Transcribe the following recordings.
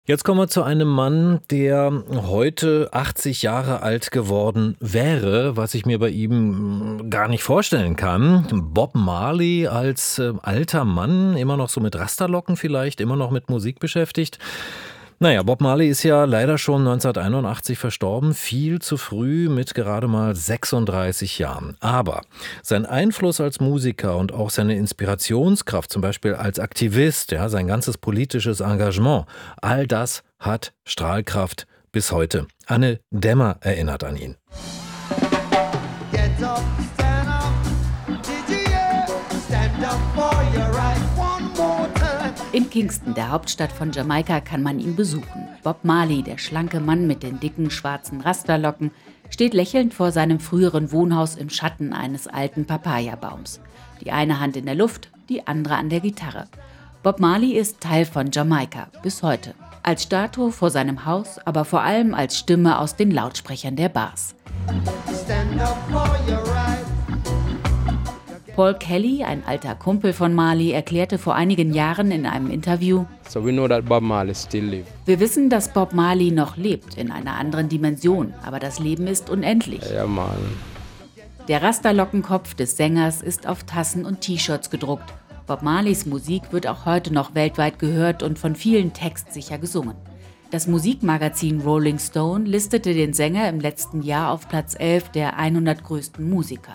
Jetzt kommen wir zu einem Mann, der heute 80 Jahre alt geworden wäre, was ich mir bei ihm gar nicht vorstellen kann. Bob Marley als alter Mann, immer noch so mit Rasterlocken vielleicht, immer noch mit Musik beschäftigt. Naja, Bob Marley ist ja leider schon 1981 verstorben, viel zu früh mit gerade mal 36 Jahren. Aber sein Einfluss als Musiker und auch seine Inspirationskraft, zum Beispiel als Aktivist, ja, sein ganzes politisches Engagement, all das hat Strahlkraft bis heute. Anne Dämmer erinnert an ihn. Get up, stand up, did you hear? Stand up for your right one more time. In Kingston, der Hauptstadt von Jamaika, kann man ihn besuchen. Bob Marley, der schlanke Mann mit den dicken schwarzen Rasterlocken, steht lächelnd vor seinem früheren Wohnhaus im Schatten eines alten Papayabaums. Die eine Hand in der Luft, die andere an der Gitarre. Bob Marley ist Teil von Jamaika, bis heute. Als Statue vor seinem Haus, aber vor allem als Stimme aus den Lautsprechern der Bars. Stand up for your right. Paul Kelly, ein alter Kumpel von Marley, erklärte vor einigen Jahren in einem Interview: So we know that Bob Marley still lives. Wir wissen, dass Bob Marley noch lebt, in einer anderen Dimension, aber das Leben ist unendlich. Yeah, man. Der Rasterlockenkopf des Sängers ist auf Tassen und T-Shirts gedruckt. Bob Marleys Musik wird auch heute noch weltweit gehört und von vielen textsicher gesungen. Das Musikmagazin Rolling Stone listete den Sänger im letzten Jahr auf Platz 11 der 100 größten Musiker.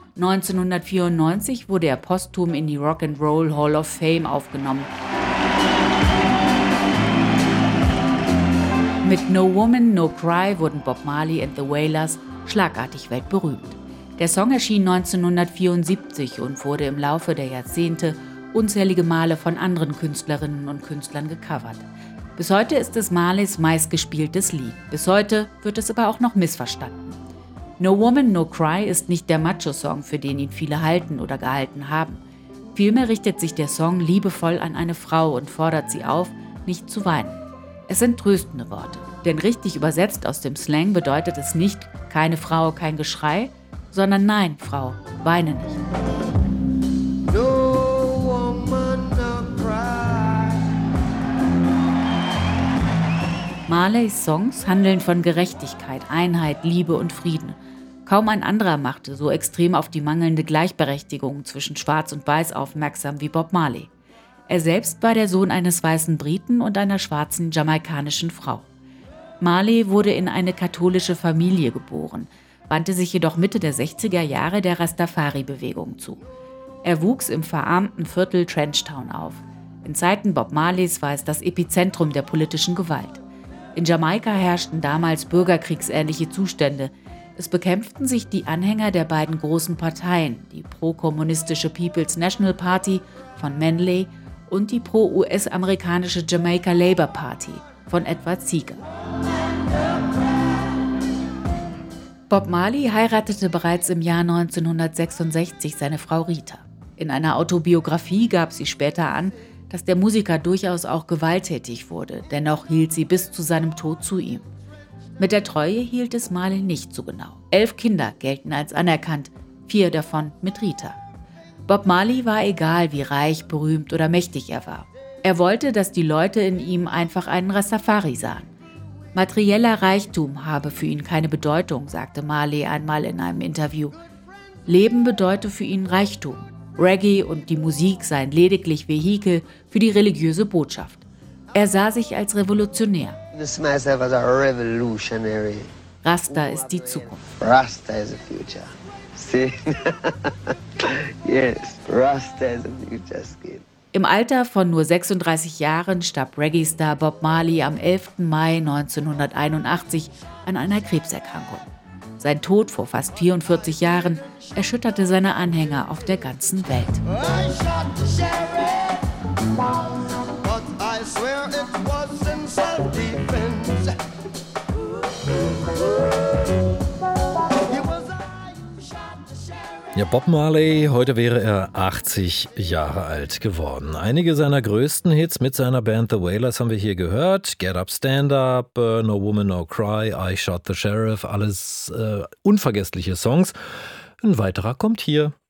1994 wurde er posthum in die Rock and Roll Hall of Fame aufgenommen. Mit No Woman, No Cry wurden Bob Marley and the Wailers schlagartig weltberühmt. Der Song erschien 1974 und wurde im Laufe der Jahrzehnte unzählige Male von anderen Künstlerinnen und Künstlern gecovert. Bis heute ist es Marleys meistgespieltes Lied. Bis heute wird es aber auch noch missverstanden. No Woman, No Cry ist nicht der Macho-Song, für den ihn viele halten oder gehalten haben. Vielmehr richtet sich der Song liebevoll an eine Frau und fordert sie auf, nicht zu weinen. Es sind tröstende Worte, denn richtig übersetzt aus dem Slang bedeutet es nicht keine Frau, kein Geschrei, sondern nein, Frau, weine nicht. No woman, no cry. Marleys Songs handeln von Gerechtigkeit, Einheit, Liebe und Frieden. Kaum ein anderer machte so extrem auf die mangelnde Gleichberechtigung zwischen Schwarz und Weiß aufmerksam wie Bob Marley. Er selbst war der Sohn eines weißen Briten und einer schwarzen jamaikanischen Frau. Marley wurde in eine katholische Familie geboren, wandte sich jedoch Mitte der 60er Jahre der Rastafari-Bewegung zu. Er wuchs im verarmten Viertel Trenchtown auf. In Zeiten Bob Marleys war es das Epizentrum der politischen Gewalt. In Jamaika herrschten damals bürgerkriegsähnliche Zustände. Es bekämpften sich die Anhänger der beiden großen Parteien, die pro-kommunistische People's National Party von Manley und die pro-US-amerikanische Jamaica Labour Party von Edward Seager. Bob Marley heiratete bereits im Jahr 1966 seine Frau Rita. In einer Autobiografie gab sie später an, dass der Musiker durchaus auch gewalttätig wurde, dennoch hielt sie bis zu seinem Tod zu ihm. Mit der Treue hielt es Marley nicht so genau. 11 Kinder gelten als anerkannt, 4 davon mit Rita. Bob Marley war egal, wie reich, berühmt oder mächtig er war. Er wollte, dass die Leute in ihm einfach einen Rastafari sahen. Materieller Reichtum habe für ihn keine Bedeutung, sagte Marley einmal in einem Interview. Leben bedeute für ihn Reichtum. Reggae und die Musik seien lediglich Vehikel für die religiöse Botschaft. Er sah sich als Revolutionär. I see myself as a revolutionary. Rasta ist die Zukunft. Rasta is the future. See? Yes, Rasta is the future, Skid. Im Alter von nur 36 Jahren starb Reggae-Star Bob Marley am 11. Mai 1981 an einer Krebserkrankung. Sein Tod vor fast 44 Jahren erschütterte seine Anhänger auf der ganzen Welt. I shot the sheriff, but I swear it was in self-defense. It was I who shot the sheriff. Ja, Bob Marley, heute wäre er 80 Jahre alt geworden. Einige seiner größten Hits mit seiner Band The Wailers haben wir hier gehört. Get Up, Stand Up, No Woman, No Cry, I Shot the Sheriff, alles unvergessliche Songs. Ein weiterer kommt hier.